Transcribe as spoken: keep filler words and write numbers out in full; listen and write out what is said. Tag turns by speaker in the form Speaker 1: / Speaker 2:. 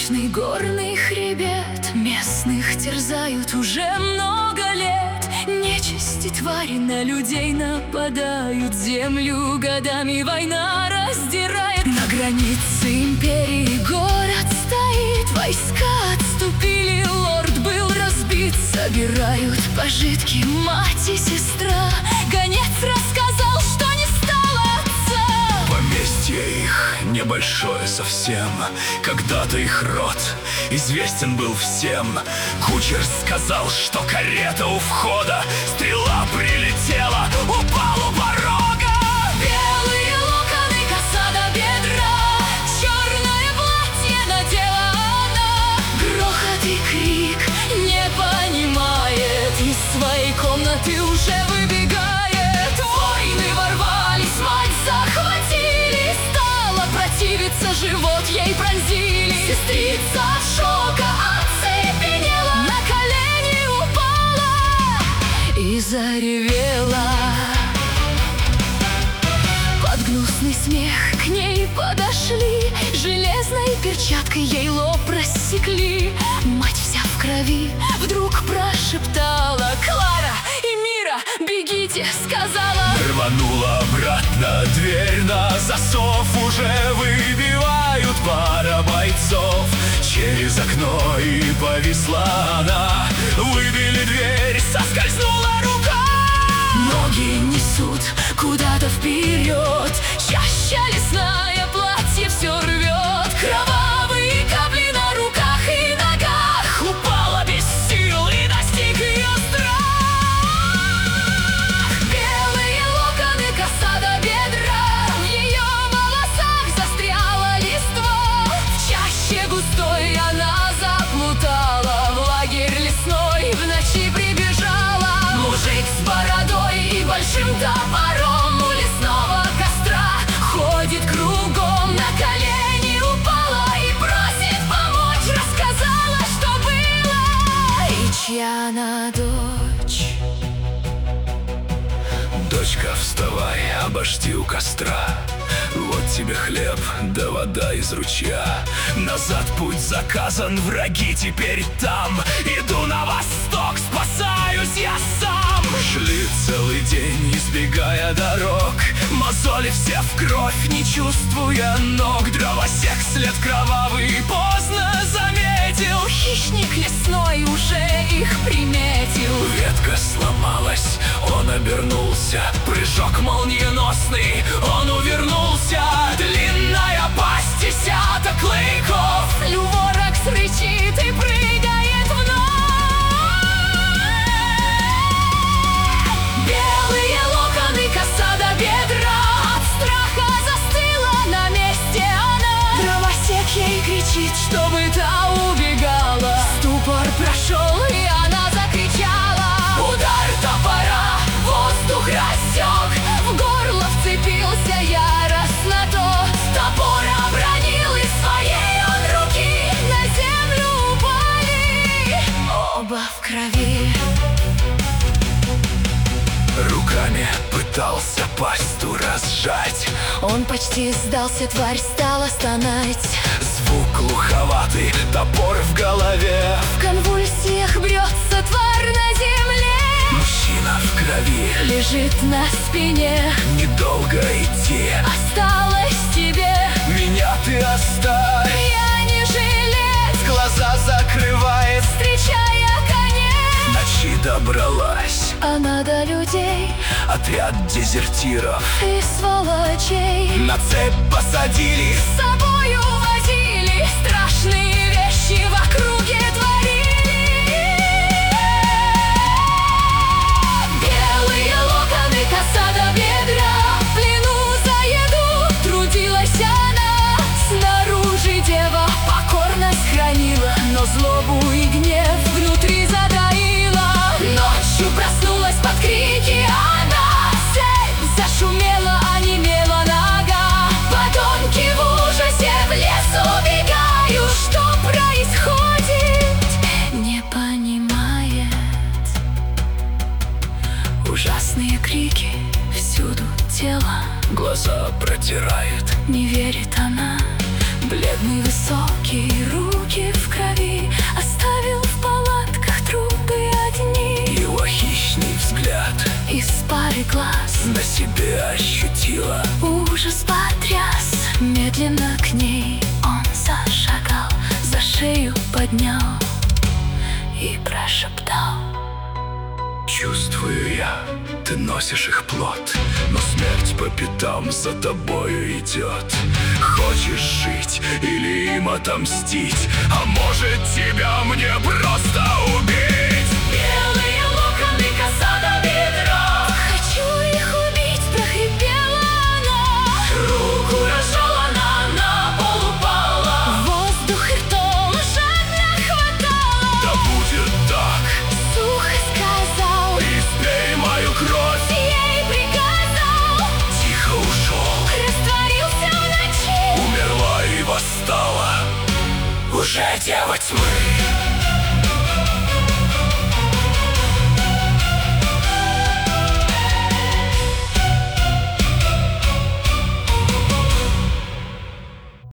Speaker 1: Вечный горный хребет местных терзают уже много лет. Нечисти твари на людей нападают, землю годами война раздирает. На границе империи город стоит, войска отступили, лорд был разбит. Собирают пожитки мать и сестра, гонец рассказал, что не стало отца.
Speaker 2: Поместье их небольшое совсем, когда-то их род известен был всем. Кучер сказал, что карета у входа, стрела прилетела, упала у порога.
Speaker 1: Белые локоны, коса до бедра, черное платье надела она. Грохот и крик не понимает, из своей комнаты уже выбегает. Войны ворвались, мать захватили, стала противиться, живот ей пронзили. Сестрица от шока оцепенела, на колени упала и заревела. Под гнусный смех к ней подошли, железной перчаткой ей лоб рассекли. Мать вся в крови вдруг прошептала: «Клара и Мира, бегите!» сказала.
Speaker 2: Рванула обратно, дверь на засов уже выбивают пара бойцов. Через окно и повисла она, выбили дверь, соскользнула рука.
Speaker 1: Ноги несут куда-то вперед, чаща лесная, платье все рвет. Кровавые капли на руках и ногах, упала без сил и настиг ее страх. Белые локоны, коса до бедра, в ее волосах застряла листва. В чаще густой она заплутала, в лагерь лесной в ночи прибежала. Мужик с бородой и большим топором у лесного костра ходит кругом, на колени упала и просит помочь. Рассказала, что было и чья она дочь.
Speaker 2: Дочка, вставай, обожди у костра. Вот тебе хлеб да вода из ручья. Назад путь заказан, враги теперь там. Иду на восток, спасаюсь я сам. Шли целый день, избегая дорог, мозоли все в кровь, не чувствуя ног. Дровосек след кровавый поздно заметил,
Speaker 1: Хищник лесной уже их приметил.
Speaker 2: ветка сломалась, он обернулся, прыжок молниеносный, он увернулся. Длинная пасть, десяток клыков,
Speaker 1: Люворакс рычит и прыгает вновь. Белые локоны, коса до бедра, от страха застыла на месте она. Дровосек ей кричит, чтобы та убегала. Ступор прошел, и она закричала. Удар топора, воздух рассек, в горло вцепился яростно тот. Топор обронил из своей он руки, на землю упали оба в крови.
Speaker 2: руками пытался пасть ту разжать.
Speaker 1: Он почти сдался, тварь стала стонать.
Speaker 2: Звук глуховатый, топор в голове.
Speaker 1: В конвульсиях бьется тварь на земле.
Speaker 2: Мужчина в крови
Speaker 1: лежит на спине.
Speaker 2: Недолго идти,
Speaker 1: осталось тебе.
Speaker 2: Меня ты оставь.
Speaker 1: Я не жилец,
Speaker 2: глаза закрывает,
Speaker 1: встречая конец.
Speaker 2: Ночи добралась
Speaker 1: она до людей,
Speaker 2: отряд дезертиров
Speaker 1: и сволочей.
Speaker 2: На цепь посадили,
Speaker 1: с собой увозили, страшные вещи в округе творили. Белые локоны, коса до бедра, в плену за еду трудилась она. Снаружи дева покорность хранила, но злобу и гнев внутри затаила. Ночью проснулась под крики она, цепь зашумела, онемела нога. Подонки в ужасе в лес убегают, что происходит, не понимает. Ужасные крики, всюду тело,
Speaker 2: глаза протирает.
Speaker 1: не верит она. Бледный, высокий, руки в крови, оставил в палатках трупы одни.
Speaker 2: Его хищный взгляд
Speaker 1: Из пары глаз
Speaker 2: на себе ощутила.
Speaker 1: ужас потряс. Медленно к ней он зашагал, за шею поднял и прошептал:
Speaker 2: Чувствую я, ты носишь их плод, но смерть по пятам за тобою идет. Хочешь жить или им отомстить, а может тебя мне просто убить?
Speaker 1: Белые локоны, коса до бедра. Хочу их убить, прохрипела она. Руку разжала она, на пол упала. Воздух ртом жадно хватала.
Speaker 2: Да будет так,
Speaker 1: Сухо сказал,
Speaker 2: испей мою кровь.
Speaker 1: ей приказал.
Speaker 2: Тихо ушел,
Speaker 1: Растворился в ночи.
Speaker 2: умерла и восстала уже дева тьмы.